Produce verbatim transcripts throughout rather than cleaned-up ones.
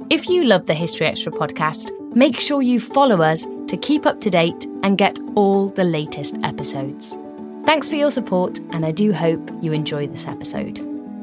If you love the History Extra podcast, make sure you follow us to keep up to date and get all the latest episodes. Thanks for your support, and I do hope you enjoy this episode.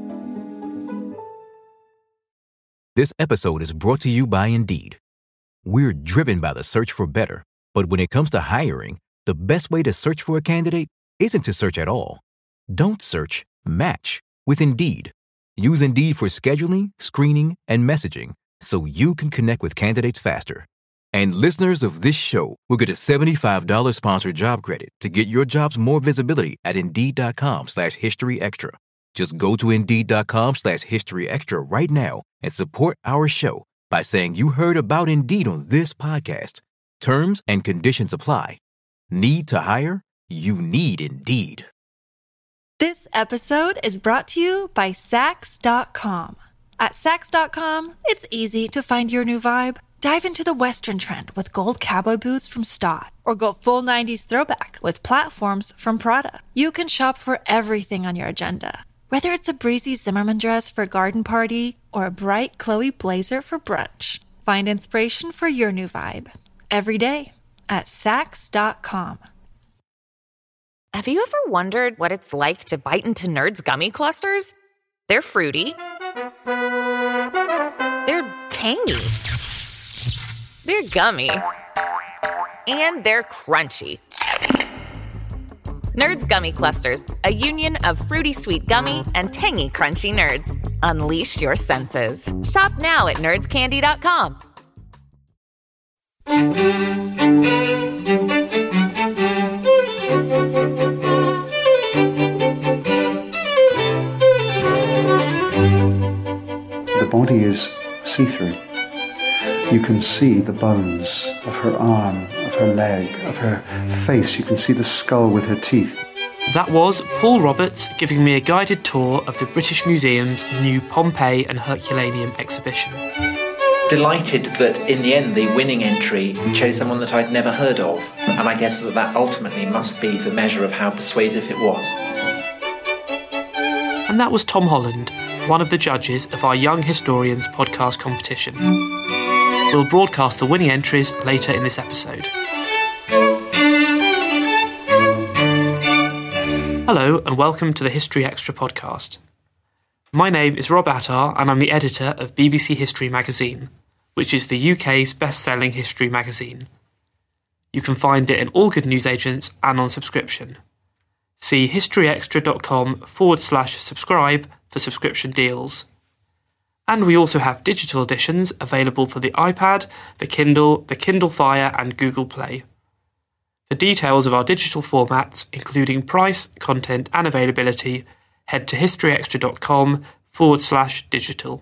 This episode is brought to you by Indeed. We're driven by the search for better, but when it comes to hiring, the best way to search for a candidate isn't to search at all. Don't search, match with Indeed. Use Indeed for scheduling, screening, and messaging so you can connect with candidates faster. And listeners of this show will get a seventy-five dollars sponsored job credit to get your jobs more visibility at Indeed.com slash History Extra. Just go to Indeed.com slash History Extra right now and support our show by saying you heard about Indeed on this podcast. Terms and conditions apply. Need to hire? You need Indeed. This episode is brought to you by Saks dot com. At Saks dot com, it's easy to find your new vibe. Dive into the Western trend with gold cowboy boots from Stott, or go full nineties throwback with platforms from Prada. You can shop for everything on your agenda, whether it's a breezy Zimmermann dress for a garden party or a bright Chloe blazer for brunch. Find inspiration for your new vibe every day at Saks dot com. Have you ever wondered what it's like to bite into Nerds gummy clusters? They're fruity. They're tangy. They're gummy. And they're crunchy. Nerds Gummy Clusters, a union of fruity sweet gummy and tangy crunchy nerds. Unleash your senses. Shop now at nerds candy dot com. The body is see-through. You can see the bones of her arm, of her leg, of her face. You can see the skull with her teeth. That was Paul Roberts giving me a guided tour of the British Museum's new Pompeii and Herculaneum exhibition. Delighted that in the end the winning entry chose someone that I'd never heard of, and I guess that that ultimately must be the measure of how persuasive it was. And that was Tom Holland, one of the judges of our Young Historians podcast competition. We'll broadcast the winning entries later in this episode. Hello and welcome to the History Extra podcast. My name is Rob Attar and I'm the editor of B B C History Magazine, which is the U K's best-selling history magazine. You can find it in all good newsagents and on subscription. See historyextra.com forward slash subscribe for subscription deals. And we also have digital editions available for the iPad, the Kindle, the Kindle Fire and Google Play. For details of our digital formats, including price, content and availability, head to historyextra.com forward slash digital.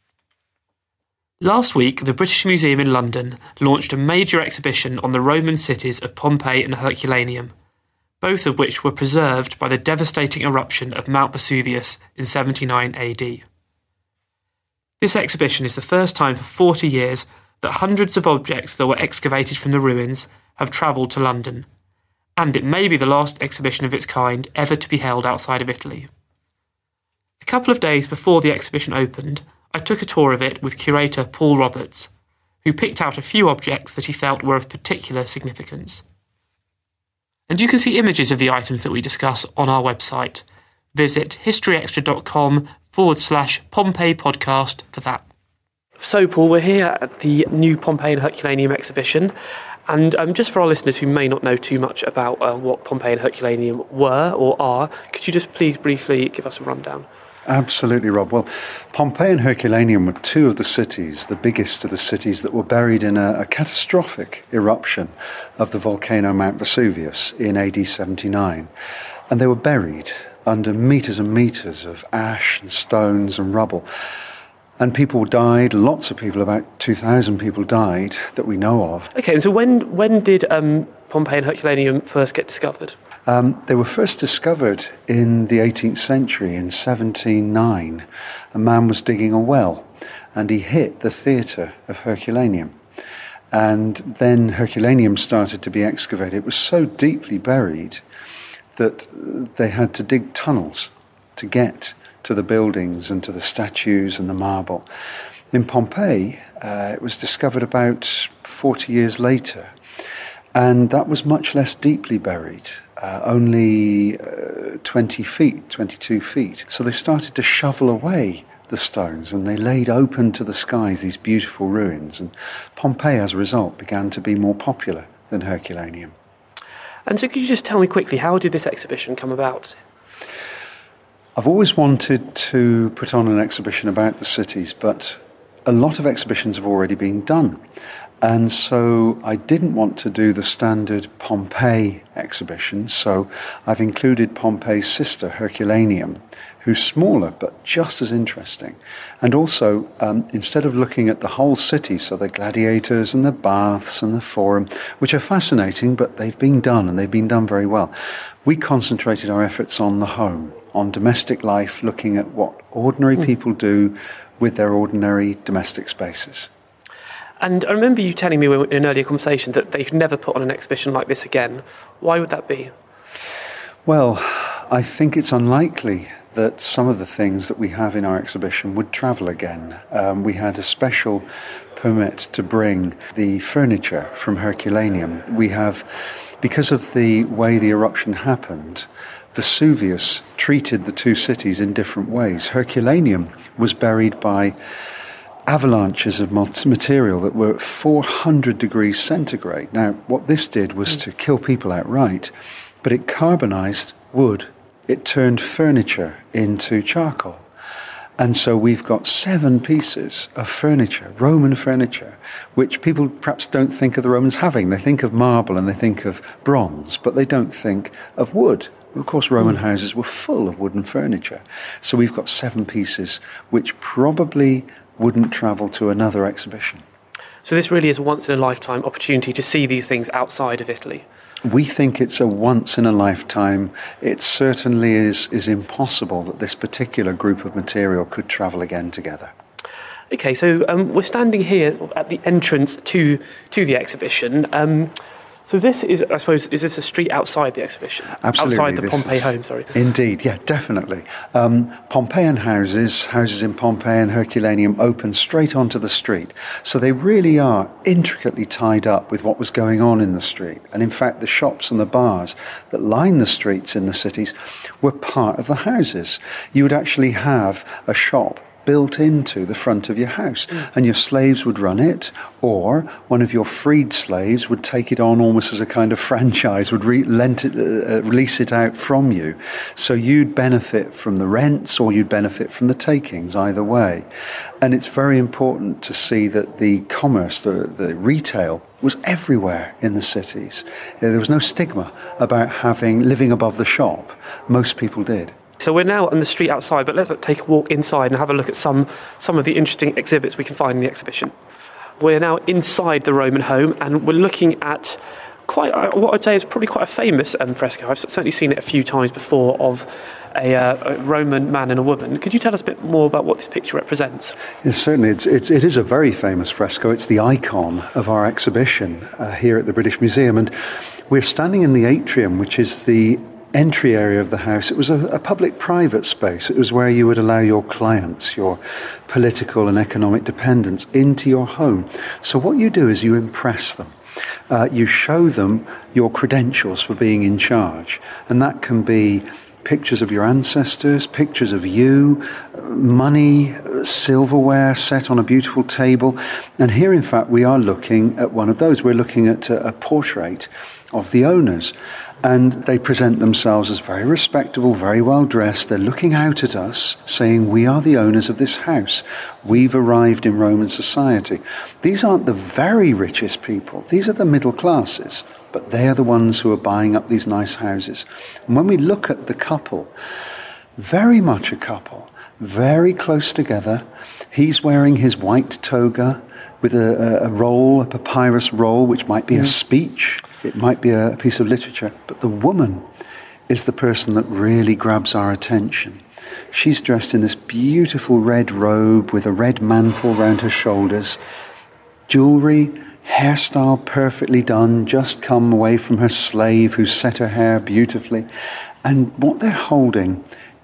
Last week, the British Museum in London launched a major exhibition on the Roman cities of Pompeii and Herculaneum, both of which were preserved by the devastating eruption of Mount Vesuvius in seventy-nine A D. This exhibition is the first time for forty years that hundreds of objects that were excavated from the ruins have travelled to London, and it may be the last exhibition of its kind ever to be held outside of Italy. A couple of days before the exhibition opened, I took a tour of it with curator Paul Roberts, who picked out a few objects that he felt were of particular significance. And you can see images of the items that we discuss on our website. Visit historyextra.com forward slash Pompeii podcast for that. So, Paul, we're here at the new Pompeii and Herculaneum exhibition. And um, just for our listeners who may not know too much about uh, what Pompeii and Herculaneum were or are, could you just please briefly give us a rundown? Absolutely, Rob. Well, Pompeii and Herculaneum were two of the cities, the biggest of the cities, that were buried in a, a catastrophic eruption of the volcano Mount Vesuvius in A D seventy-nine. And they were buried under metres and metres of ash and stones and rubble. And people died, lots of people, about two thousand people died that we know of. Okay, and so when, when did um, Pompeii and Herculaneum first get discovered? Um, they were first discovered in the eighteenth century, in seventeen oh nine. A man was digging a well, and he hit the theatre of Herculaneum. And then Herculaneum started to be excavated. It was so deeply buried that they had to dig tunnels to get to the buildings and to the statues and the marble. In Pompeii, uh, it was discovered about forty years later, and that was much less deeply buried, uh, only uh, twenty feet, twenty-two feet. So they started to shovel away the stones, and they laid open to the skies these beautiful ruins, and Pompeii, as a result, began to be more popular than Herculaneum. And so could you just tell me quickly, how did this exhibition come about? I've always wanted to put on an exhibition about the cities, but a lot of exhibitions have already been done. And so I didn't want to do the standard Pompeii exhibition, so I've included Pompeii's sister, Herculaneum, who's smaller but just as interesting. And also, um, instead of looking at the whole city, so the gladiators and the baths and the forum, which are fascinating, but they've been done, and they've been done very well, we concentrated our efforts on the home, on domestic life, looking at what ordinary mm. people do with their ordinary domestic spaces. And I remember you telling me in an earlier conversation that they could never put on an exhibition like this again. Why would that be? Well, I think it's unlikely that some of the things that we have in our exhibition would travel again. Um, we had a special permit to bring the furniture from Herculaneum. We have, because of the way the eruption happened, Vesuvius treated the two cities in different ways. Herculaneum was buried by avalanches of material that were four hundred degrees centigrade. Now, what this did was to kill people outright, but it carbonized wood. It turned furniture into charcoal. And so we've got seven pieces of furniture, Roman furniture, which people perhaps don't think of the Romans having. They think of marble and they think of bronze, but they don't think of wood. Of course, Roman mm. houses were full of wooden furniture. So we've got seven pieces which probably wouldn't travel to another exhibition. So this really is a once-in-a-lifetime opportunity to see these things outside of Italy. We think it's a once-in-a-lifetime. It certainly is, is impossible that this particular group of material could travel again together. Okay, so um, we're standing here at the entrance to to the exhibition. Um, so this is, I suppose, is this a street outside the exhibition? Absolutely. Outside the this Pompeii is, home, sorry. Indeed, yeah, definitely. Um, Pompeian houses, houses in Pompeii and Herculaneum, open straight onto the street. So they really are intricately tied up with what was going on in the street. And in fact, the shops and the bars that line the streets in the cities were part of the houses. You would actually have a shop built into the front of your house, mm. and your slaves would run it, or one of your freed slaves would take it on almost as a kind of franchise, would re- lent it, uh, release it out from you. So you'd benefit from the rents, or you'd benefit from the takings, either way. And it's very important to see that the commerce, the, the retail, was everywhere in the cities. There was no stigma about having living above the shop. Most people did. So we're now on the street outside, but let's take a walk inside and have a look at some, some of the interesting exhibits we can find in the exhibition. We're now inside the Roman home, and we're looking at quite uh, what I'd say is probably quite a famous um, fresco. I've certainly seen it a few times before, of a, uh, a Roman man and a woman. Could you tell us a bit more about what this picture represents? Yes, certainly. It's, it's, it is a very famous fresco. It's the icon of our exhibition uh, here at the British Museum, and we're standing in the atrium, which is the entry area of the house. It was a, a public-private space. It was where you would allow your clients, your political and economic dependents, into your home. So what you do is you impress them. Uh, you show them your credentials for being in charge. And that can be pictures of your ancestors, pictures of you, money, silverware set on a beautiful table. And here, in fact, we are looking at one of those. We're looking at a, a portrait of the owners. And they present themselves as very respectable, very well dressed. They're looking out at us, saying, we are the owners of this house. We've arrived in Roman society. These aren't the very richest people. These are the middle classes. But they are the ones who are buying up these nice houses. And when we look at the couple, very much a couple, very close together. He's wearing his white toga with a, a roll, a papyrus roll, which might be mm. a speech. It might be a piece of literature, but the woman is the person that really grabs our attention. She's dressed in this beautiful red robe with a red mantle round her shoulders, jewellery, hairstyle perfectly done, just come away from her slave who set her hair beautifully. And what they're holding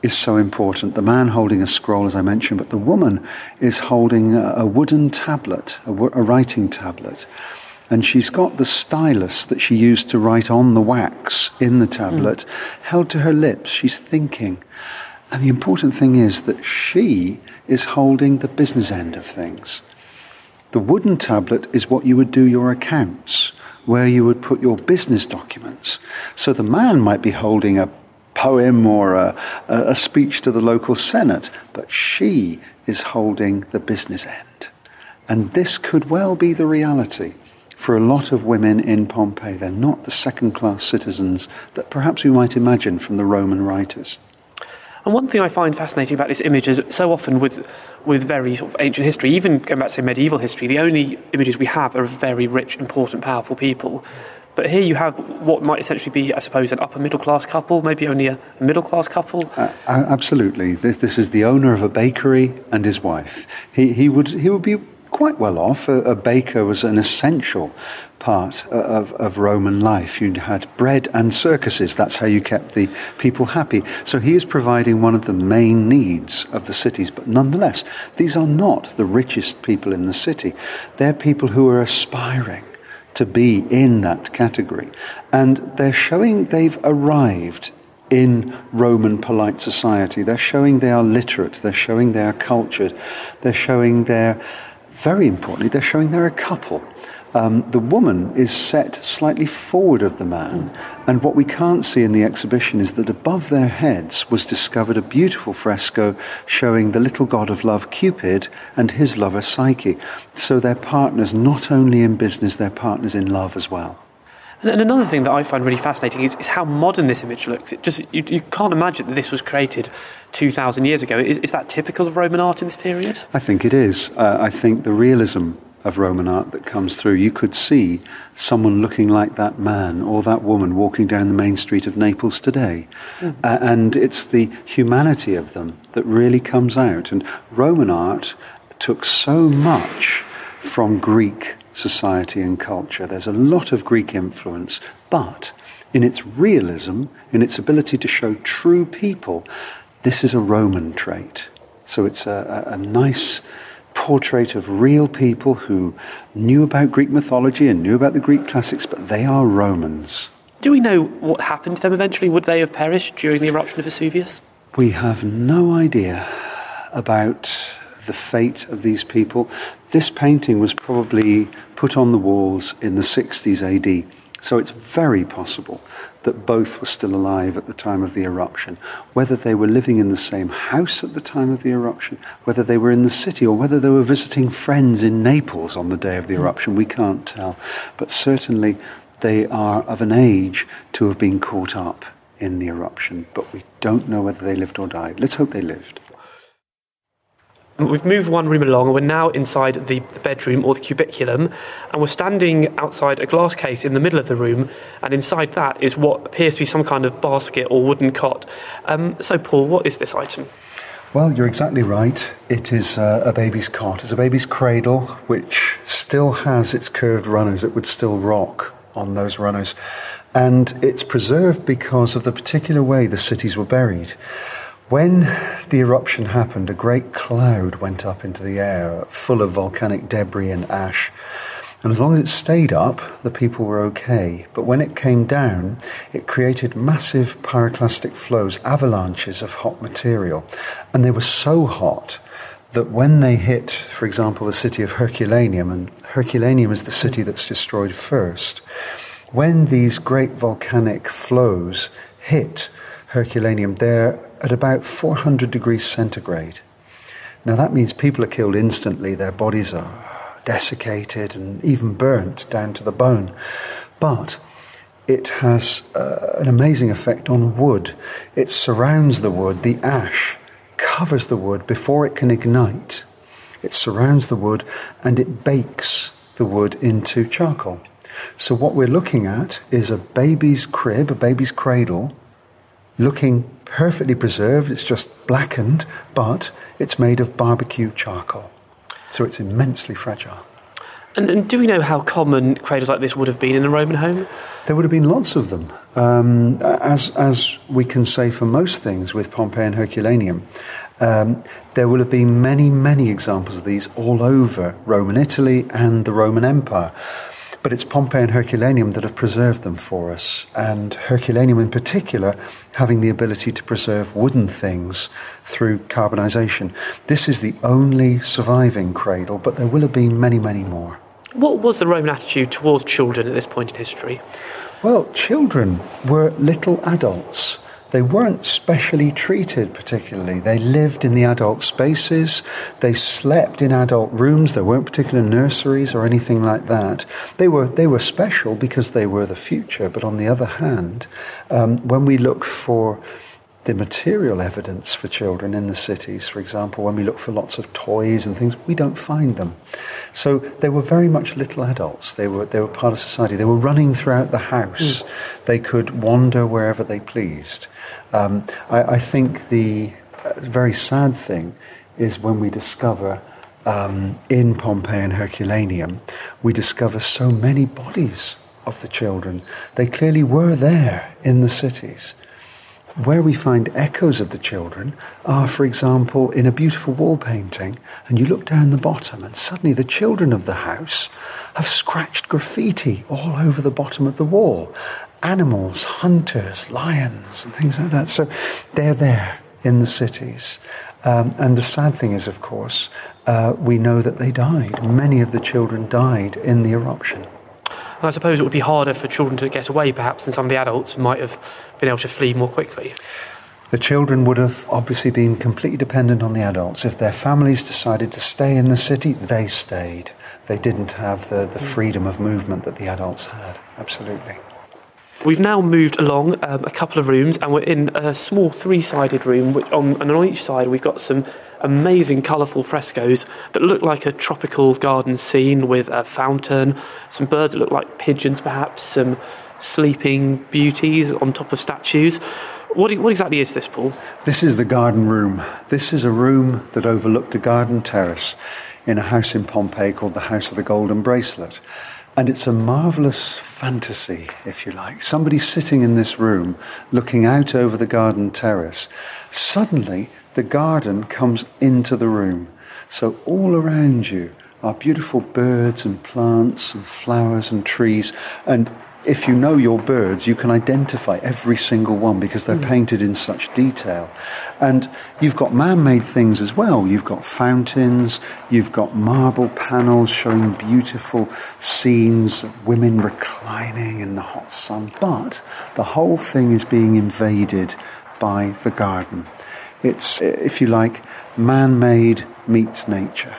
is so important. The man holding a scroll, as I mentioned, but the woman is holding a, a wooden tablet, a, a writing tablet. And she's got the stylus that she used to write on the wax in the tablet mm. held to her lips. She's thinking. And the important thing is that she is holding the business end of things. The wooden tablet is what you would do your accounts, where you would put your business documents. So the man might be holding a poem or a, a speech to the local senate, but she is holding the business end. And this could well be the reality for a lot of women in Pompeii. They're not the second-class citizens that perhaps we might imagine from the Roman writers. And one thing I find fascinating about this image is so often with with very sort of ancient history, even going back to say medieval history, the only images we have are of very rich, important, powerful people. But here you have what might essentially be, I suppose, an upper middle class couple, maybe only a, a middle class couple. Uh, absolutely, this this is the owner of a bakery and his wife. He he would he would be quite well off. A, a baker was an essential part of, of Roman life. You had bread and circuses. That's how you kept the people happy. So he is providing one of the main needs of the cities. But nonetheless, these are not the richest people in the city. They're people who are aspiring to be in that category. And they're showing they've arrived in Roman polite society. They're showing they are literate. They're showing they are cultured. They're showing they're, very importantly, they're showing they're a couple. Um, the woman is set slightly forward of the man, and what we can't see in the exhibition is that above their heads was discovered a beautiful fresco showing the little god of love, Cupid, and his lover, Psyche. So they're partners not only in business, they're partners in love as well. And another thing that I find really fascinating is, is how modern this image looks. It just you, you can't imagine that this was created two thousand years ago. Is, is that typical of Roman art in this period? I think it is. Uh, I think the realism of Roman art that comes through, you could see someone looking like that man or that woman walking down the main street of Naples today. Mm. Uh, and it's the humanity of them that really comes out. And Roman art took so much from Greek society and culture. There's a lot of Greek influence, but in its realism, in its ability to show true people, this is a Roman trait. So it's a, a, a nice portrait of real people who knew about Greek mythology and knew about the Greek classics, but they are Romans. Do we know what happened to them eventually? Would they have perished during the eruption of Vesuvius? We have no idea about the fate of these people. This painting was probably put on the walls in the sixties A D, so it's very possible that both were still alive at the time of the eruption. Whether they were living in the same house at the time of the eruption, whether they were in the city, or whether they were visiting friends in Naples on the day of the eruption, we can't tell. But certainly they are of an age to have been caught up in the eruption, but we don't know whether they lived or died. Let's hope they lived. We've moved one room along and we're now inside the, the bedroom or the cubiculum, and we're standing outside a glass case in the middle of the room, and inside that is what appears to be some kind of basket or wooden cot. Um, so Paul, what is this item? Well, you're exactly right. It is uh, a baby's cot. It's a baby's cradle which still has its curved runners. It would still rock on those runners. And it's preserved because of the particular way the cities were buried. When the eruption happened, a great cloud went up into the air, full of volcanic debris and ash. And as long as it stayed up, the people were okay. But when it came down, it created massive pyroclastic flows, avalanches of hot material. And they were so hot that when they hit, for example, the city of Herculaneum, and Herculaneum is the city that's destroyed first, when these great volcanic flows hit Herculaneum, they're at about four hundred degrees centigrade. Now that means people are killed instantly, their bodies are desiccated and even burnt down to the bone. But it has uh, an amazing effect on wood. It surrounds the wood, the ash covers the wood before it can ignite. It surrounds the wood and it bakes the wood into charcoal. So what we're looking at is a baby's crib, a baby's cradle, looking perfectly preserved. It's just blackened, but it's made of barbecue charcoal. So it's immensely fragile. And, and do we know how common cradles like this would have been in a Roman home? There would have been lots of them, um, as as we can say for most things with Pompeii and Herculaneum. Um, there will have been many, many examples of these all over Roman Italy and the Roman Empire. But it's Pompeii and Herculaneum that have preserved them for us, and Herculaneum in particular having the ability to preserve wooden things through carbonization. This is the only surviving cradle, but there will have been many, many more. What was the Roman attitude towards children at this point in history? Well, children were little adults. They weren't specially treated particularly. They lived in the adult spaces. They slept in adult rooms. There weren't particular nurseries or anything like that. They were they were special because they were the future. But on the other hand, um, when we look for the material evidence for children in the cities, for example, when we look for lots of toys and things, we don't find them. So they were very much little adults. They were they were part of society. They were running throughout the house. Mm. They could wander wherever they pleased. Um, I, I think the uh, very sad thing is when we discover um, in Pompeii and Herculaneum, we discover so many bodies of the children. They clearly were there in the cities. Where we find echoes of the children are, for example, in a beautiful wall painting, and you look down the bottom and suddenly the children of the house have scratched graffiti all over the bottom of the wall. Animals, hunters, lions and things like that. So they're there in the cities. Um, and the sad thing is, of course, uh, we know that they died. Many of the children died in the eruption. And I suppose it would be harder for children to get away, perhaps, than some of the adults might have been able to flee more quickly. The children would have obviously been completely dependent on the adults. If their families decided to stay in the city, they stayed. They didn't have the, the freedom of movement that the adults had. Absolutely. We've now moved along um, a couple of rooms, and we're in a small three-sided room, which on, and on each side we've got some amazing colourful frescoes that look like a tropical garden scene with a fountain, some birds that look like pigeons perhaps, some sleeping beauties on top of statues. What, what exactly is this, Paul? This is the garden room. This is a room that overlooked a garden terrace in a house in Pompeii called the House of the Golden Bracelet. And it's a marvellous fantasy, if you like. Somebody sitting in this room, looking out over the garden terrace. Suddenly, the garden comes into the room. So all around you are beautiful birds and plants and flowers and trees. And if you know your birds, you can identify every single one because they're mm. painted in such detail. And you've got man-made things as well. You've got fountains, you've got marble panels showing beautiful scenes of women reclining in the hot sun. But the whole thing is being invaded by the garden. It's, if you like, man-made meets nature.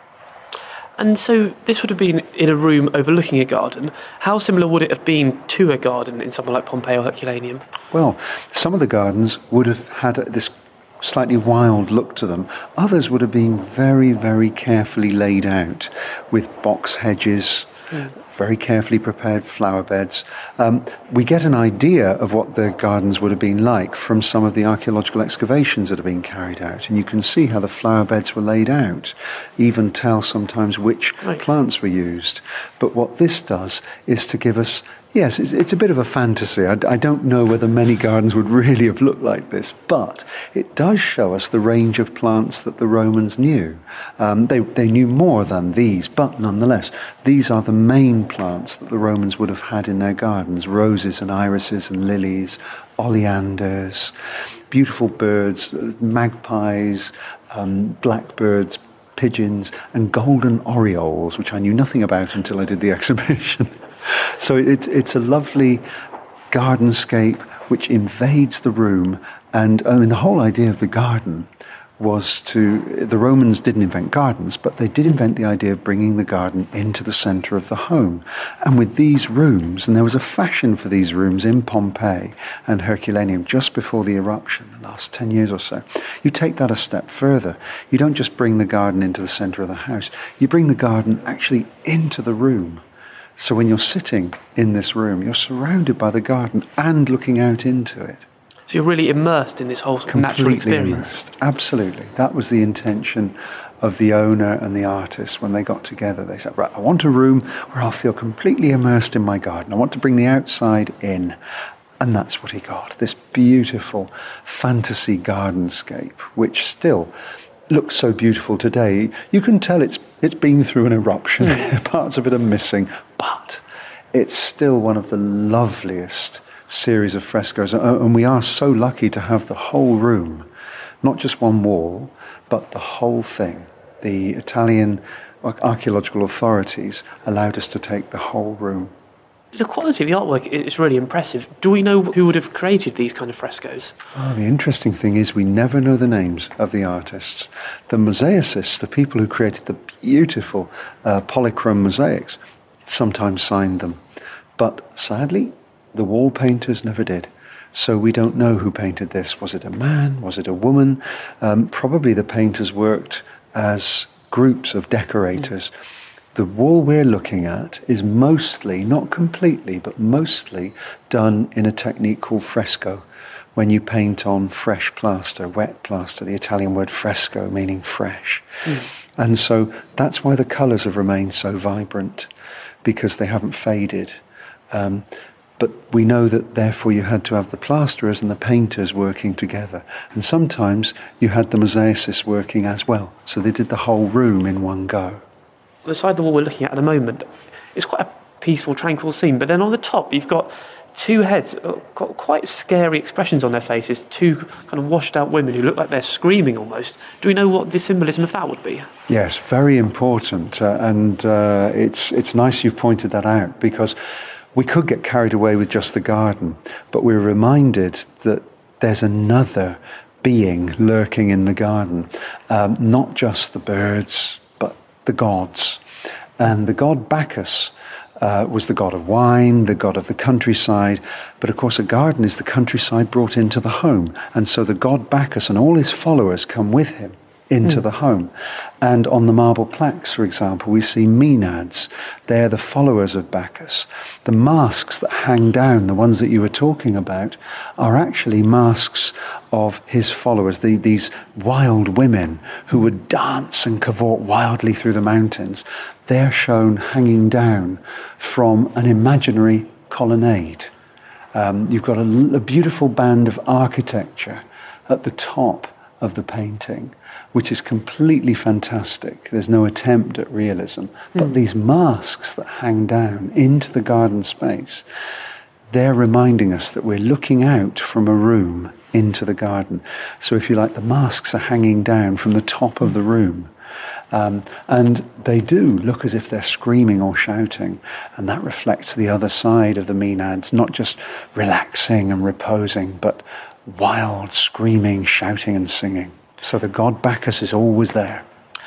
And so this would have been in a room overlooking a garden. How similar would it have been to a garden in somewhere like Pompeii or Herculaneum? Well, some of the gardens would have had this slightly wild look to them. Others would have been very, very carefully laid out with box hedges, mm. very carefully prepared flower beds. Um, we get an idea of what the gardens would have been like from some of the archaeological excavations that have been carried out. And you can see how the flower beds were laid out, even tell sometimes which right. plants were used. But what this does is to give us, yes, it's, it's a bit of a fantasy. I, I don't know whether many gardens would really have looked like this, but it does show us the range of plants that the Romans knew. Um, they, they knew more than these, but nonetheless, these are the main plants that the Romans would have had in their gardens: roses and irises and lilies, oleanders, beautiful birds, magpies, um, blackbirds, pigeons, and golden orioles, which I knew nothing about until I did the exhibition. So it's it's a lovely gardenscape which invades the room, and I mean the whole idea of the garden was to, the Romans didn't invent gardens, but they did invent the idea of bringing the garden into the centre of the home. And with these rooms, and there was a fashion for these rooms in Pompeii and Herculaneum just before the eruption, the last ten years or so, you take that a step further. You don't just bring the garden into the centre of the house, you bring the garden actually into the room. So when you're sitting in this room, you're surrounded by the garden and looking out into it. So you're really immersed in this whole Completely natural experience. Immersed. Absolutely. That was the intention of the owner and the artist when they got together. They said, right, I want a room where I'll feel completely immersed in my garden. I want to bring the outside in. And that's what he got, this beautiful fantasy gardenscape, which still looks so beautiful today. You can tell it's it's been through an eruption. Mm. Parts of it are missing, but it's still one of the loveliest series of frescoes. And we are so lucky to have the whole room, not just one wall, but the whole thing. The Italian archaeological authorities allowed us to take the whole room. The quality of the artwork is really impressive. Do we know who would have created these kind of frescoes? Oh, the interesting thing is we never know the names of the artists. The mosaicists, the people who created the beautiful uh, polychrome mosaics, sometimes signed them. But sadly, the wall painters never did. So we don't know who painted this. Was it a man? Was it a woman? Um, probably the painters worked as groups of decorators. Mm. The wall we're looking at is mostly, not completely, but mostly done in a technique called fresco, when you paint on fresh plaster, wet plaster, the Italian word fresco meaning fresh. Mm. And so that's why the colours have remained so vibrant, because they haven't faded. Um, but we know that therefore you had to have the plasterers and the painters working together. And sometimes you had the mosaicists working as well. So they did the whole room in one go. The side of the wall we're looking at at the moment is quite a peaceful, tranquil scene. But then on the top, you've got two heads, got quite scary expressions on their faces, two kind of washed-out women who look like they're screaming almost. Do we know what the symbolism of that would be? Yes, very important. Uh, and uh, it's it's nice you've pointed that out, because we could get carried away with just the garden, but we're reminded that there's another being lurking in the garden, um, not just the birds, the gods. And the god Bacchus uh, was the god of wine, the god of the countryside, but of course a garden is the countryside brought into the home, and so the god Bacchus and all his followers come with him into mm. the home. And on the marble plaques, for example, we see Maenads. They're the followers of Bacchus. The masks that hang down, the ones that you were talking about, are actually masks of his followers, the, these wild women who would dance and cavort wildly through the mountains. They're shown hanging down from an imaginary colonnade. Um, you've got a, a beautiful band of architecture at the top of the painting, which is completely fantastic. There's no attempt at realism. But mm. these masks that hang down into the garden space, they're reminding us that we're looking out from a room into the garden. So if you like, the masks are hanging down from the top of the room. Um, and they do look as if they're screaming or shouting. And that reflects the other side of the Maenads, not just relaxing and reposing, but wild, screaming, shouting and singing. So the god Bacchus is always there.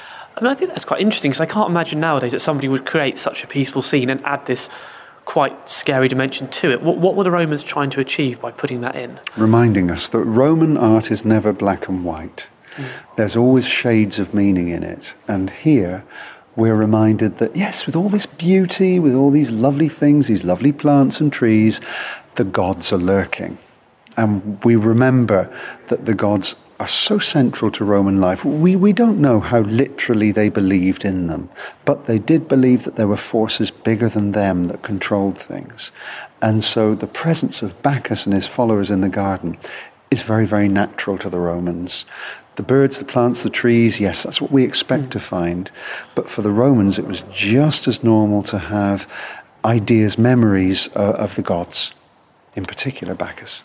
I mean, I think that's quite interesting, because I can't imagine nowadays that somebody would create such a peaceful scene and add this quite scary dimension to it. What, what were the Romans trying to achieve by putting that in? Reminding us that Roman art is never black and white. Mm. There's always shades of meaning in it. And here we're reminded that, yes, with all this beauty, with all these lovely things, these lovely plants and trees, the gods are lurking. And we remember that the gods are so central to Roman life. We we don't know how literally they believed in them, but they did believe that there were forces bigger than them that controlled things. And so the presence of Bacchus and his followers in the garden is very, very natural to the Romans. The birds, the plants, the trees, yes, that's what we expect mm. to find. But for the Romans, it was just as normal to have ideas, memories uh, of the gods, in particular Bacchus.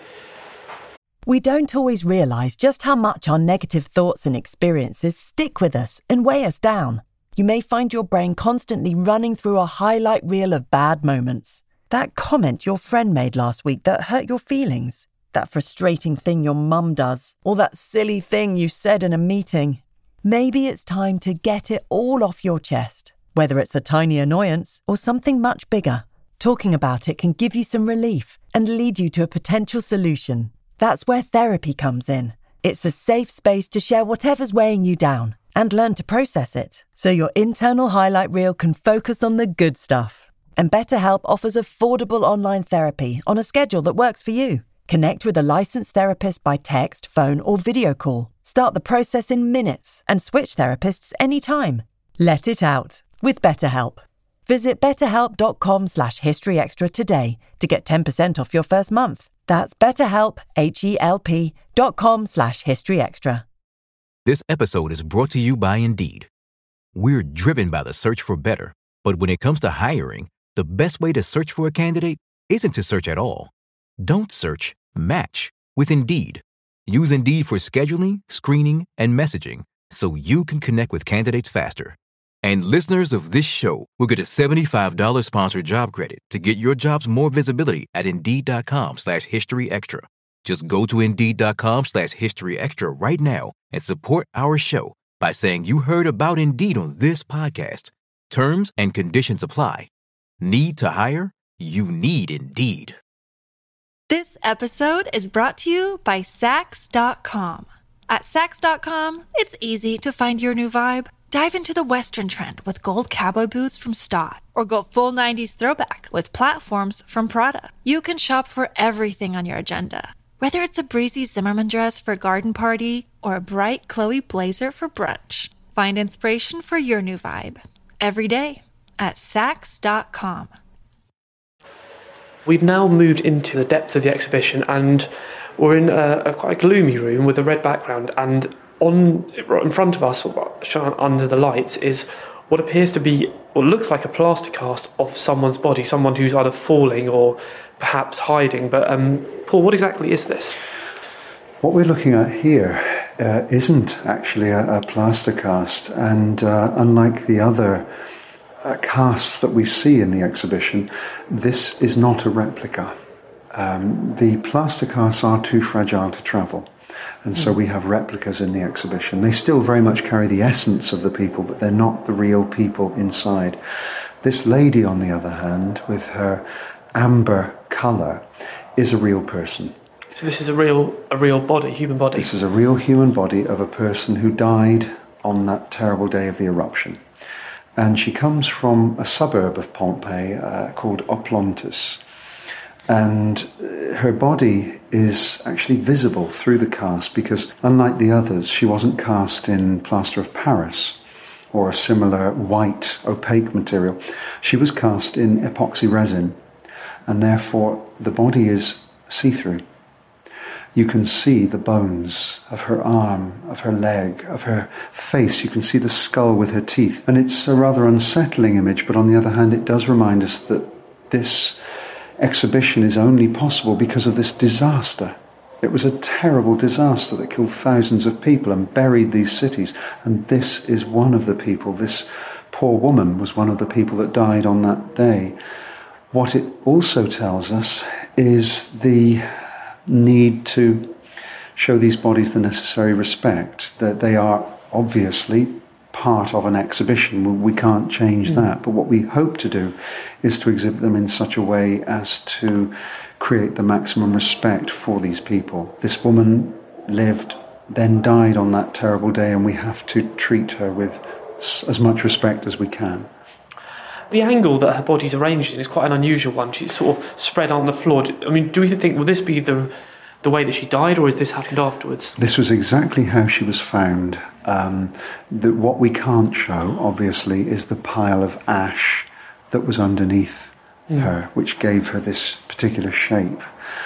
We don't always realise just how much our negative thoughts and experiences stick with us and weigh us down. You may find your brain constantly running through a highlight reel of bad moments. That comment your friend made last week that hurt your feelings. That frustrating thing your mum does. Or that silly thing you said in a meeting. Maybe it's time to get it all off your chest. Whether it's a tiny annoyance or something much bigger, talking about it can give you some relief and lead you to a potential solution. That's where therapy comes in. It's a safe space to share whatever's weighing you down and learn to process it, so your internal highlight reel can focus on the good stuff. And BetterHelp offers affordable online therapy on a schedule that works for you. Connect with a licensed therapist by text, phone, or video call. Start the process in minutes and switch therapists anytime. Let it out with BetterHelp. Visit betterhelp.com slash historyextra today to get ten percent off your first month. That's betterhelp, H-E-L-P dot com slash historyextra. This episode is brought to you by Indeed. We're driven by the search for better, but when it comes to hiring, the best way to search for a candidate isn't to search at all. Don't search, match with Indeed. Use Indeed for scheduling, screening, and messaging so you can connect with candidates faster. And listeners of this show will get a seventy-five dollars sponsored job credit to get your jobs more visibility at Indeed.com slash History Extra. Just go to Indeed.com slash History Extra right now and support our show by saying you heard about Indeed on this podcast. Terms and conditions apply. Need to hire? You need Indeed. This episode is brought to you by Sax dot com. At Sax dot com, it's easy to find your new vibe. Dive into the Western trend with gold cowboy boots from Stott, or go full nineties throwback with platforms from Prada. You can shop for everything on your agenda, whether it's a breezy Zimmermann dress for a garden party or a bright Chloe blazer for brunch. Find inspiration for your new vibe every day at Sax dot com. We've now moved into the depths of the exhibition, and we're in a, a quite a gloomy room with a red background, and on right in front of us, shown under the lights, is what appears to be, or looks like a plaster cast of someone's body, someone who's either falling or perhaps hiding. But um, Paul, what exactly is this? What we're looking at here uh, isn't actually a, a plaster cast, and uh, unlike the other uh, casts that we see in the exhibition, this is not a replica. Um, the plaster casts are too fragile to travel. And so we have replicas in the exhibition. They still very much carry the essence of the people, but they're not the real people inside. This lady, on the other hand, with her amber colour, is a real person. So this is a real a real body, human body? This is a real human body of a person who died on that terrible day of the eruption. And she comes from a suburb of Pompeii uh, called Oplontis. And her body is actually visible through the cast because, unlike the others, she wasn't cast in plaster of Paris or a similar white, opaque material. She was cast in epoxy resin, and therefore the body is see-through. You can see the bones of her arm, of her leg, of her face. You can see the skull with her teeth. And it's a rather unsettling image, but on the other hand, it does remind us that this exhibition is only possible because of this disaster. It was a terrible disaster that killed thousands of people and buried these cities. And this is one of the people. This poor woman was one of the people that died on that day. What it also tells us is the need to show these bodies the necessary respect, that they are obviously part of an exhibition. We can't change that, but what we hope to do is to exhibit them in such a way as to create the maximum respect for these people. This woman lived, then died on that terrible day, and we have to treat her with as much respect as we can. The angle that her body's arranged in is quite an unusual one. She's sort of spread on the floor. I mean, do we think, will this be the the way that she died, or has this happened afterwards? This was exactly how she was found. Um, the, what we can't show, obviously, is the pile of ash that was underneath mm. her, which gave her this particular shape.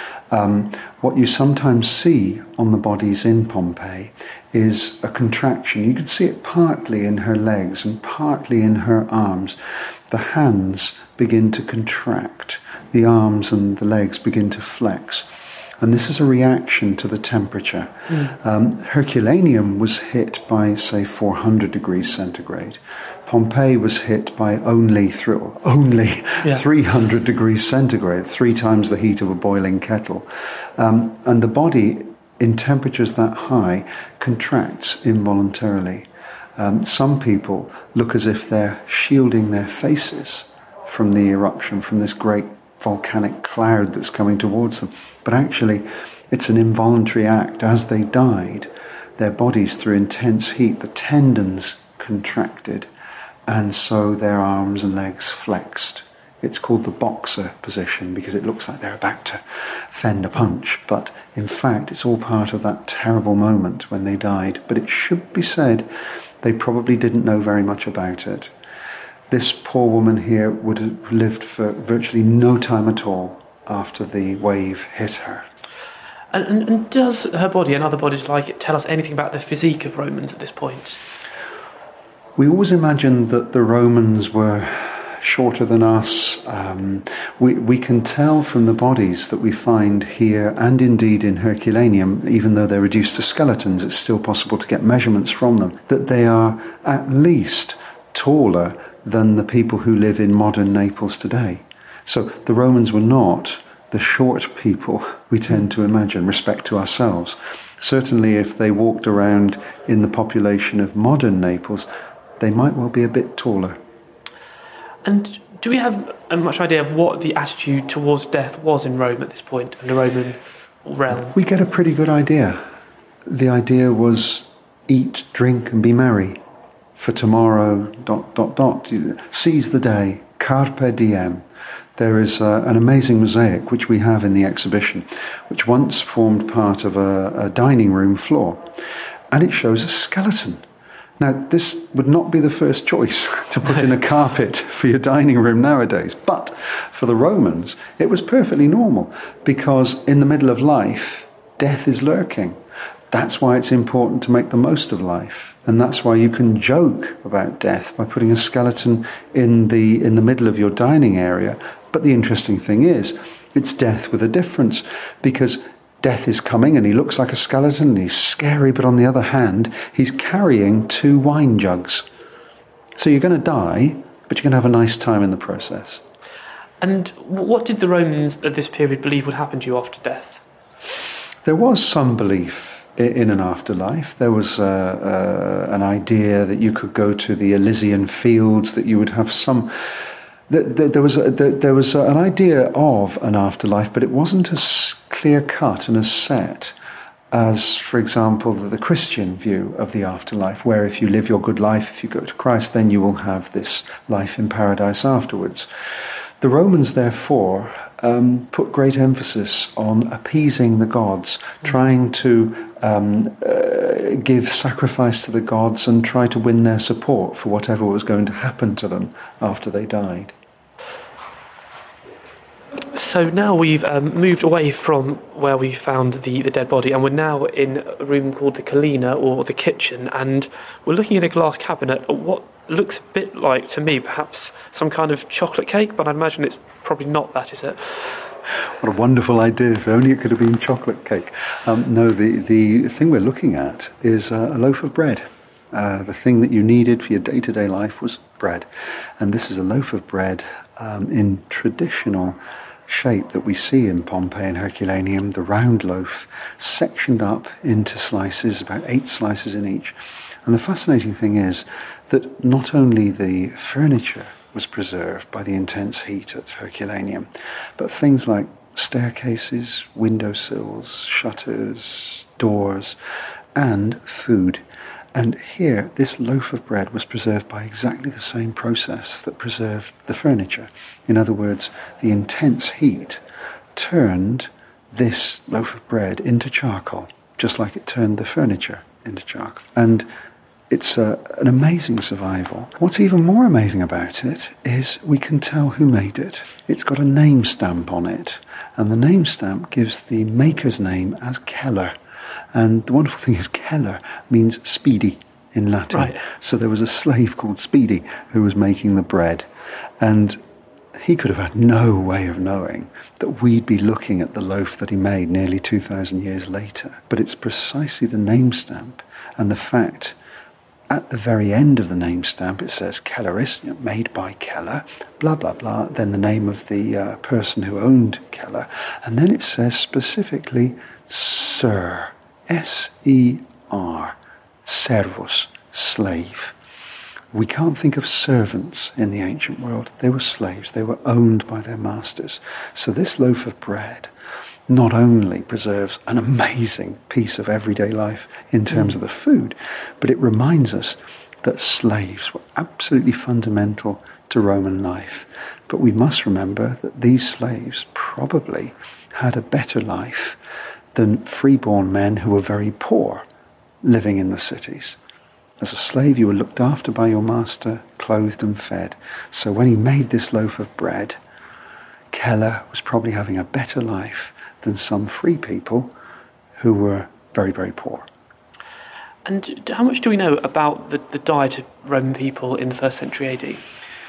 Um, what you sometimes see on the bodies in Pompeii is a contraction. You can see it partly in her legs and partly in her arms. The hands begin to contract. The arms and the legs begin to flex. And this is a reaction to the temperature. Mm. Um, Herculaneum was hit by, say, four hundred degrees centigrade. Pompeii was hit by only, through, only yeah. three hundred degrees centigrade, three times the heat of a boiling kettle. Um, and the body, in temperatures that high, contracts involuntarily. Um, some people look as if they're shielding their faces from the eruption, from this great volcanic cloud that's coming towards them. But actually, it's an involuntary act. As they died, their bodies, through intense heat, the tendons contracted, and so their arms and legs flexed It's called the boxer position because it looks like they're about to fend a punch, but in fact it's all part of that terrible moment when they died. But it should be said, they probably didn't know very much about it. This poor woman here would have lived for virtually no time at all after the wave hit her. And, and, and does her body and other bodies like it tell us anything about the physique of Romans at this point? We always imagined that the Romans were shorter than us. Um, we, we can tell from the bodies that we find here, and indeed in Herculaneum, even though they're reduced to skeletons, it's still possible to get measurements from them, that they are at least taller than the people who live in modern Naples today. So the Romans were not the short people we tend to imagine, respect to ourselves. Certainly if they walked around in the population of modern Naples, they might well be a bit taller. And do we have a much idea of what the attitude towards death was in Rome at this point, in the Roman realm? We get a pretty good idea. The idea was eat, drink and be merry. For tomorrow, dot, dot, dot. Seize the day, carpe diem. There is uh, an amazing mosaic which we have in the exhibition, which once formed part of a, a dining room floor, and it shows a skeleton. Now, this would not be the first choice to put in a carpet for your dining room nowadays, but for the Romans, it was perfectly normal, because in the middle of life, death is lurking. That's why it's important to make the most of life, and that's why you can joke about death by putting a skeleton in the in the middle of your dining area. But the interesting thing is, it's death with a difference, because death is coming and he looks like a skeleton and he's scary, but on the other hand, he's carrying two wine jugs. So you're going to die, but you're going to have a nice time in the process. And what did the Romans at this period believe would happen to you after death? There was some belief in an afterlife. There was uh, uh, an idea that you could go to the Elysian fields, that you would have some... There, there was a, there, there was an idea of an afterlife, but it wasn't as clear-cut and as set as, for example, the, the Christian view of the afterlife, where if you live your good life, if you go to Christ, then you will have this life in paradise afterwards. The Romans, therefore, um, put great emphasis on appeasing the gods, trying to um, uh, give sacrifice to the gods and try to win their support for whatever was going to happen to them after they died. So now we've um, moved away from where we found the, the dead body, and we're now in a room called the Colina, or the kitchen, and we're looking at a glass cabinet at what looks a bit like, to me, perhaps some kind of chocolate cake, but I imagine it's probably not that, is it? What a wonderful idea. If only it could have been chocolate cake. Um, no, the, the thing we're looking at is uh, a loaf of bread. Uh, the thing that you needed for your day-to-day life was bread. And this is a loaf of bread um, in traditional shape that we see in Pompeii and Herculaneum, the round loaf sectioned up into slices, about eight slices in each. And the fascinating thing is that not only the furniture was preserved by the intense heat at Herculaneum, but things like staircases, windowsills, shutters, doors, and food. And here, this loaf of bread was preserved by exactly the same process that preserved the furniture. In other words, the intense heat turned this loaf of bread into charcoal, just like it turned the furniture into charcoal. And it's a, an amazing survival. What's even more amazing about it is we can tell who made it. It's got a name stamp on it, and the name stamp gives the maker's name as Keller. And the wonderful thing is Keller means speedy in Latin. Right. So there was a slave called Speedy who was making the bread. And he could have had no way of knowing that we'd be looking at the loaf that he made nearly two thousand years later. But it's precisely the name stamp and the fact at the very end of the name stamp it says Kelleris, you know, made by Keller, blah, blah, blah, then the name of the uh, person who owned Keller. And then it says specifically Sir. S E R, servus, slave. We can't think of servants in the ancient world. They were slaves. They were owned by their masters. So this loaf of bread not only preserves an amazing piece of everyday life in terms mm. of the food, but it reminds us that slaves were absolutely fundamental to Roman life. But we must remember that these slaves probably had a better life than freeborn men who were very poor living in the cities. As a slave, you were looked after by your master, clothed and fed. So when he made this loaf of bread, Keller was probably having a better life than some free people who were very, very poor. And how much do we know about the, the diet of Roman people in the first century A D?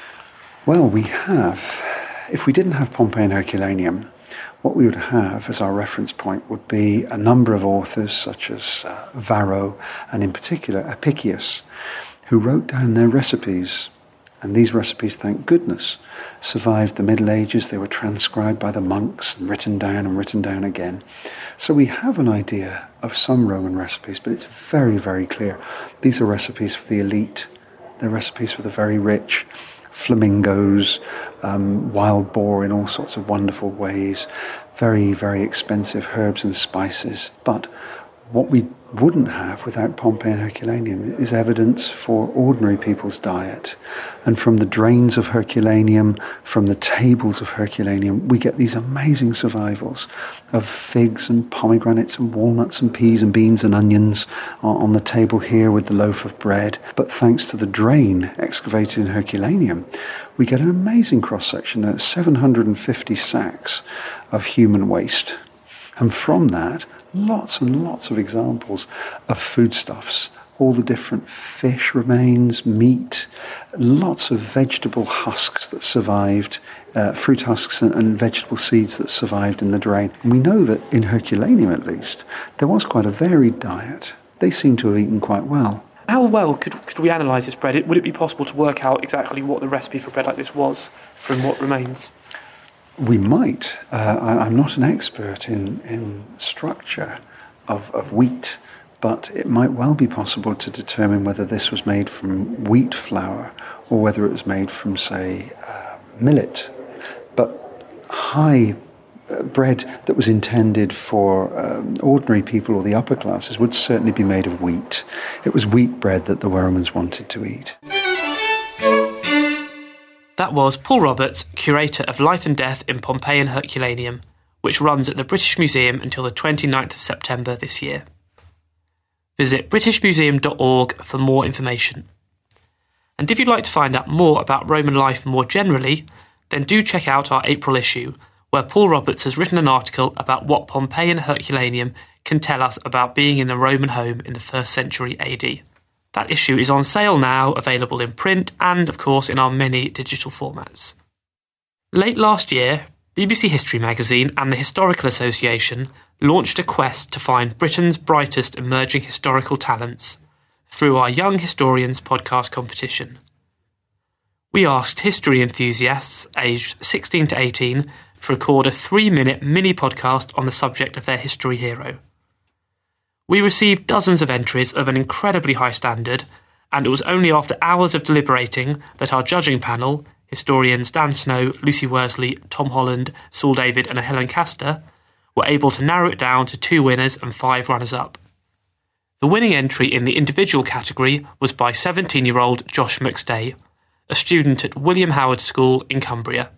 Well, we have, if we didn't have Pompeii and Herculaneum, what we would have as our reference point would be a number of authors such as uh, Varro and in particular Apicius, who wrote down their recipes. And these recipes, thank goodness, survived the Middle Ages. They were transcribed by the monks and written down and written down again. So we have an idea of some Roman recipes, but it's very, very clear. These are recipes for the elite. They're recipes for the very rich. Flamingos, um, wild boar in all sorts of wonderful ways, very, very expensive herbs and spices. But what we wouldn't have without Pompeii and Herculaneum is evidence for ordinary people's diet. And from the drains of Herculaneum, from the tables of Herculaneum, we get these amazing survivals of figs and pomegranates and walnuts and peas and beans and onions on the table here with the loaf of bread. But thanks to the drain excavated in Herculaneum, we get an amazing cross-section of seven hundred fifty sacks of human waste. And from that, lots and lots of examples of foodstuffs, all the different fish remains, meat, lots of vegetable husks that survived, uh, fruit husks and, and vegetable seeds that survived in the drain. And we know that in Herculaneum, at least, there was quite a varied diet. They seem to have eaten quite well. How well could could we analyse this bread? Would it be possible to work out exactly what the recipe for bread like this was from what remains? We might. Uh, I, I'm not an expert in, in structure of, of wheat, but it might well be possible to determine whether this was made from wheat flour or whether it was made from, say, uh, millet. But high uh, bread that was intended for um, ordinary people or the upper classes would certainly be made of wheat. It was wheat bread that the Romans wanted to eat. That was Paul Roberts, Curator of Life and Death in Pompeii and Herculaneum, which runs at the British Museum until the twenty-ninth of September this year. Visit british museum dot org for more information. And if you'd like to find out more about Roman life more generally, then do check out our April issue, where Paul Roberts has written an article about what Pompeii and Herculaneum can tell us about being in a Roman home in the first century A D. That issue is on sale now, available in print and, of course, in our many digital formats. Late last year, B B C History magazine and the Historical Association launched a quest to find Britain's brightest emerging historical talents through our Young Historians podcast competition. We asked history enthusiasts aged sixteen to eighteen to record a three-minute mini-podcast on the subject of their history hero. We received dozens of entries of an incredibly high standard, and it was only after hours of deliberating that our judging panel, historians Dan Snow, Lucy Worsley, Tom Holland, Saul David and Helen Castor, were able to narrow it down to two winners and five runners-up. The winning entry in the individual category was by seventeen-year-old Josh McStay, a student at William Howard School in Cumbria.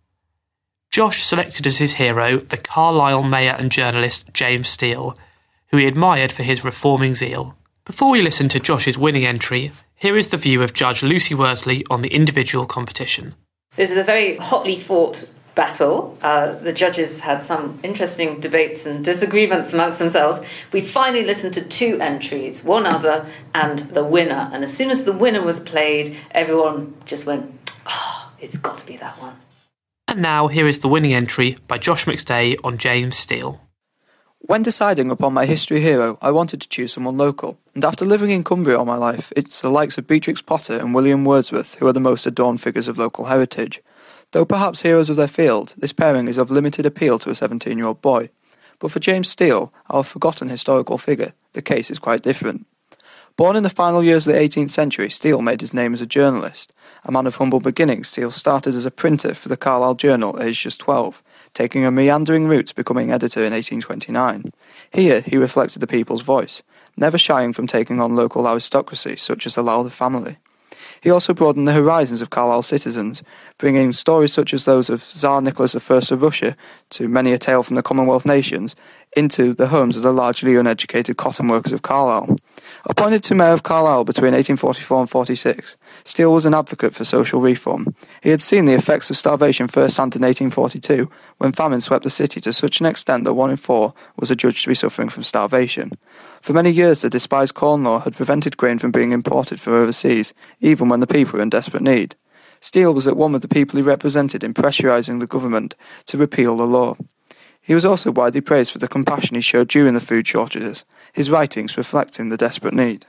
Josh selected as his hero the Carlisle mayor and journalist James Steele, who he admired for his reforming zeal. Before we listen to Josh's winning entry, here is the view of Judge Lucy Worsley on the individual competition. This is a very hotly fought battle. Uh, the judges had some interesting debates and disagreements amongst themselves. We finally listened to two entries, one other and the winner. And as soon as the winner was played, everyone just went, oh, it's got to be that one. And now here is the winning entry by Josh McStay on James Steele. When deciding upon my history hero, I wanted to choose someone local, and after living in Cumbria all my life, it's the likes of Beatrix Potter and William Wordsworth who are the most adorned figures of local heritage. Though perhaps heroes of their field, this pairing is of limited appeal to a seventeen-year-old boy. But for James Steele, our forgotten historical figure, the case is quite different. Born in the final years of the eighteenth century, Steele made his name as a journalist. A man of humble beginnings, Steele started as a printer for the Carlisle Journal aged just twelve, taking a meandering route to becoming editor in eighteen twenty-nine. Here he reflected the people's voice, never shying from taking on local aristocracy such as the Lowther family. He also broadened the horizons of Carlisle's citizens, bringing stories such as those of Tsar Nicholas the First of Russia to Many a Tale from the Commonwealth nations into the homes of the largely uneducated cotton workers of Carlisle. Appointed to Mayor of Carlisle between eighteen forty-four and forty-six, Steele was an advocate for social reform. He had seen the effects of starvation firsthand in eighteen forty-two, when famine swept the city to such an extent that one in four was adjudged to be suffering from starvation. For many years, the despised Corn Law had prevented grain from being imported from overseas, even when the people were in desperate need. Steele was at one with the people he represented in pressurising the government to repeal the law. He was also widely praised for the compassion he showed during the food shortages, his writings reflecting the desperate need.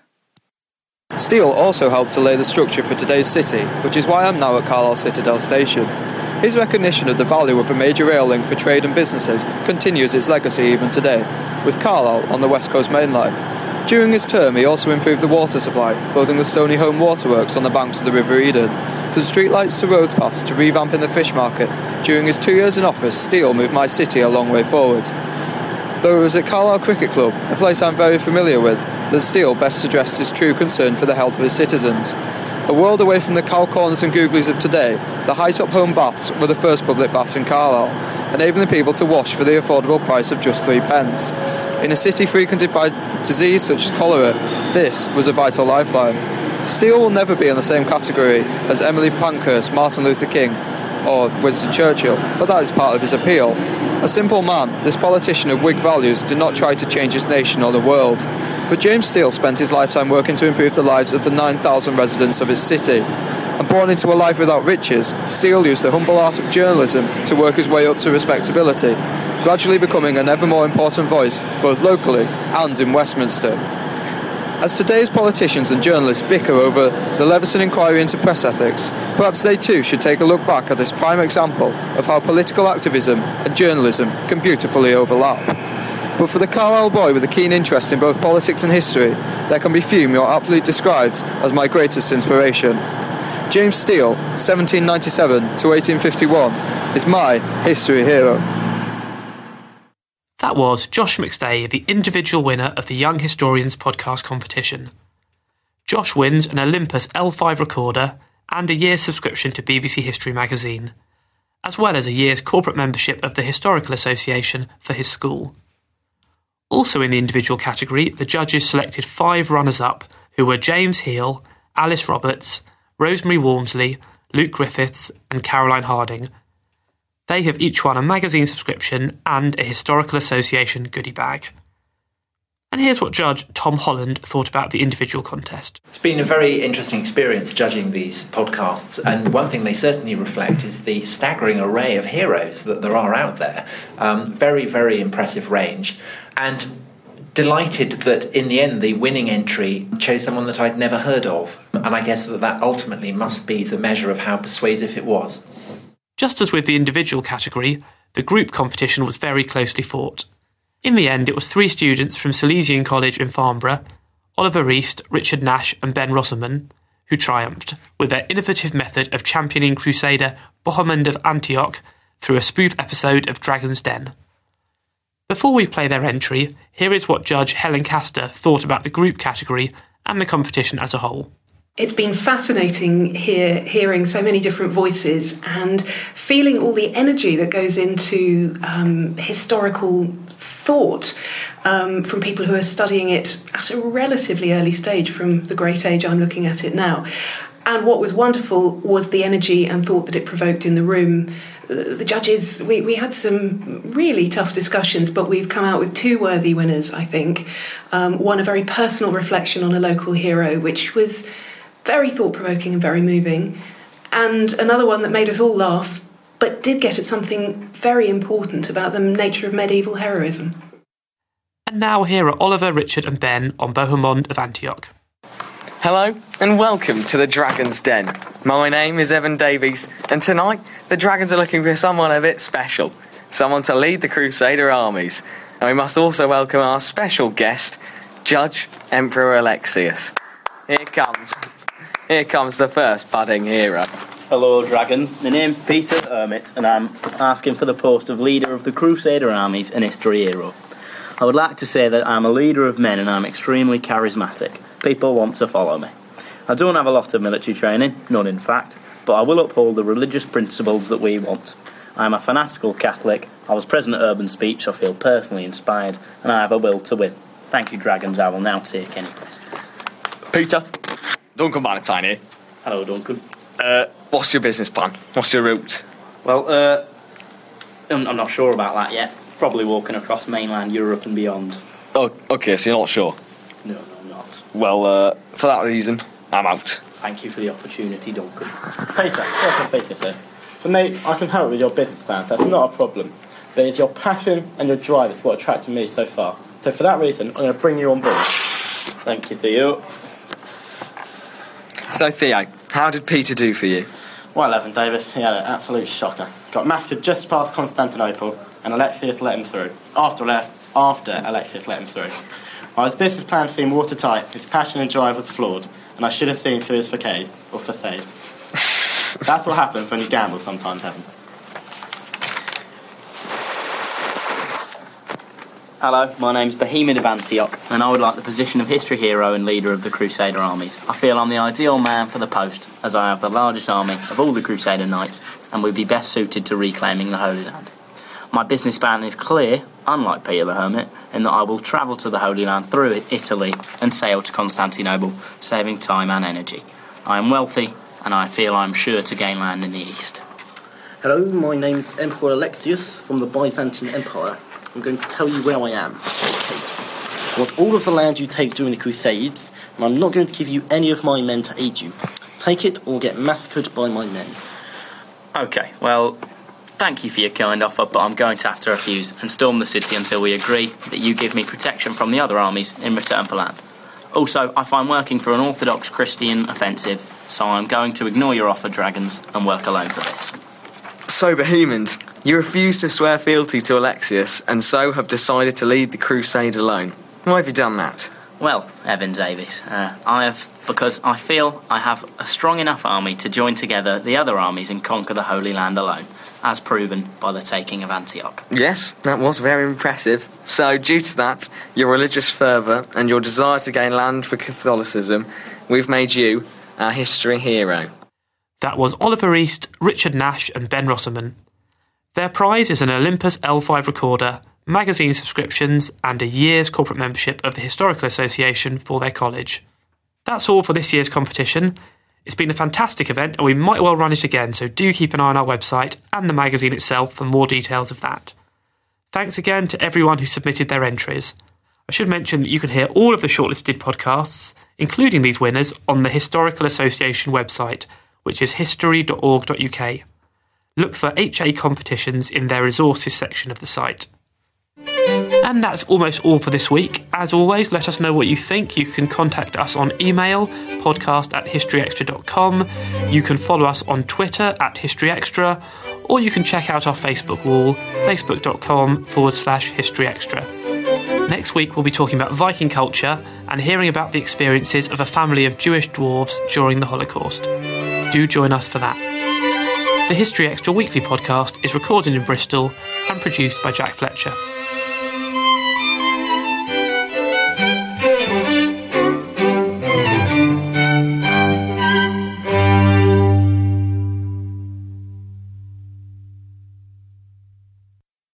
Steele also helped to lay the structure for today's city, which is why I'm now at Carlisle Citadel Station. His recognition of the value of a major rail link for trade and businesses continues its legacy even today, with Carlisle on the West Coast Main Line. During his term, he also improved the water supply, building the Stony Home Waterworks on the banks of the River Eden. From streetlights to road paths to revamping the fish market, during his two years in office, Steele moved my city a long way forward. Though it was at Carlisle Cricket Club, a place I'm very familiar with, that Steele best addressed his true concern for the health of his citizens. A world away from the cow corners and googlies of today, the high-top home baths were the first public baths in Carlisle, enabling people to wash for the affordable price of just three pence. In a city frequented by disease such as cholera, this was a vital lifeline. Steele will never be in the same category as Emily Pankhurst, Martin Luther King, or Winston Churchill, but that is part of his appeal. A simple man, this politician of Whig values did not try to change his nation or the world. For James Steele spent his lifetime working to improve the lives of the nine thousand residents of his city. And born into a life without riches, Steele used the humble art of journalism to work his way up to respectability, gradually becoming an ever more important voice, both locally and in Westminster. As today's politicians and journalists bicker over the Leveson inquiry into press ethics, perhaps they too should take a look back at this prime example of how political activism and journalism can beautifully overlap. But for the Carlisle boy with a keen interest in both politics and history, there can be few more aptly described as my greatest inspiration. James Steele, seventeen ninety-seven to eighteen fifty-one, is my history hero. That was Josh McStay, the individual winner of the Young Historians podcast competition. Josh wins an Olympus L five recorder and a year's subscription to B B C History magazine, as well as a year's corporate membership of the Historical Association for his school. Also in the individual category, the judges selected five runners-up, who were James Heal, Alice Roberts, Rosemary Walmsley, Luke Griffiths and Caroline Harding. They have each won a magazine subscription and a Historical Association goodie bag. And here's what Judge Tom Holland thought about the individual contest. It's been a very interesting experience judging these podcasts, and one thing they certainly reflect is the staggering array of heroes that there are out there. Um, very, very impressive range, and delighted that in the end the winning entry chose someone that I'd never heard of, and I guess that that ultimately must be the measure of how persuasive it was. Just as with the individual category, the group competition was very closely fought. In the end, it was three students from Salesian College in Farnborough, Oliver East, Richard Nash and Ben Rosserman, who triumphed with their innovative method of championing Crusader Bohemond of Antioch through a spoof episode of Dragon's Den. Before we play their entry, here is what Judge Helen Castor thought about the group category and the competition as a whole. It's been fascinating here, hearing so many different voices and feeling all the energy that goes into um, historical thought um, from people who are studying it at a relatively early stage from the great age I'm looking at it now. And what was wonderful was the energy and thought that it provoked in the room. The judges, we, we had some really tough discussions, but we've come out with two worthy winners, I think. Um, one, a very personal reflection on a local hero, which was very thought-provoking and very moving, and another one that made us all laugh, but did get at something very important about the nature of medieval heroism. And now here are Oliver, Richard and Ben on Bohemond of Antioch. Hello and welcome to the Dragon's Den. My name is Evan Davies, and tonight the Dragons are looking for someone a bit special, someone to lead the Crusader armies. And we must also welcome our special guest, Judge Emperor Alexius. Here comes... Here comes the first budding hero. Hello, Dragons. My name's Peter Hermit, and I'm asking for the post of leader of the Crusader armies and history hero. I would like to say that I'm a leader of men and I'm extremely charismatic. People want to follow me. I don't have a lot of military training, none in fact, but I will uphold the religious principles that we want. I am a fanatical Catholic, I was present at Urban Speech, so I feel personally inspired, and I have a will to win. Thank you, Dragons. I will now take any questions. Peter, Duncan Bannatyne here. Hello, Duncan. Uh, what's your business plan? What's your route? Well, uh, I'm, I'm not sure about that yet. Probably walking across mainland Europe and beyond. Oh, okay, so you're not sure? No, no, I'm not. Well, uh, for that reason, I'm out. Thank you for the opportunity, Duncan. Peter, what's your face here? For me, I can help with your business plans, that's not a problem. But it's your passion and your drive that's what attracted me so far. So for that reason, I'm going to bring you on board. Thank you, Theo. So, Theo, how did Peter do for you? Well, Evan Davis, he had an absolute shocker. Got massacred just past Constantinople, and Alexius let him through. After left, after Alexius let him through. While his business plan seemed watertight, his passion and drive was flawed, and I should have seen through his facade, or facade. That's what happens when you gamble sometimes, Evan. Hello, my name's Bohemian of Antioch, and I would like the position of history hero and leader of the Crusader armies. I feel I'm the ideal man for the post, as I have the largest army of all the Crusader knights, and would be best suited to reclaiming the Holy Land. My business plan is clear, unlike Peter the Hermit, in that I will travel to the Holy Land through Italy and sail to Constantinople, saving time and energy. I am wealthy, and I feel I am sure to gain land in the east. Hello, my name's Emperor Alexius from the Byzantine Empire. I'm going to tell you where I am. Okay. I want all of the land you take during the Crusades, and I'm not going to give you any of my men to aid you. Take it or get massacred by my men. Okay, well, thank you for your kind offer, but I'm going to have to refuse and storm the city until we agree that you give me protection from the other armies in return for land. Also, I find working for an Orthodox Christian offensive, so I'm going to ignore your offer, Dragons, and work alone for this. So, Bohemian, you refused to swear fealty to Alexius, and so have decided to lead the crusade alone. Why have you done that? Well, Evan Davies, uh, I have because I feel I have a strong enough army to join together the other armies and conquer the Holy Land alone, as proven by the taking of Antioch. Yes, that was very impressive. So, due to that, your religious fervour and your desire to gain land for Catholicism, we've made you our history hero. That was Oliver East, Richard Nash and Ben Rosserman. Their prize is an Olympus L five recorder, magazine subscriptions and a year's corporate membership of the Historical Association for their college. That's all for this year's competition. It's been a fantastic event and we might well run it again, so do keep an eye on our website and the magazine itself for more details of that. Thanks again to everyone who submitted their entries. I should mention that you can hear all of the shortlisted podcasts, including these winners, on the Historical Association website, which is history dot org dot U K. Look for H A competitions in their resources section of the site. And that's almost all for this week. As always, let us know what you think. You can contact us on email, podcast at historyextra dot com. You can follow us on Twitter at historyextra, or you can check out our Facebook wall, facebook.com forward slash historyextra. Next week we'll be talking about Viking culture and hearing about the experiences of a family of Jewish dwarves during the Holocaust. Do join us for that. The History Extra weekly podcast is recorded in Bristol and produced by Jack Fletcher.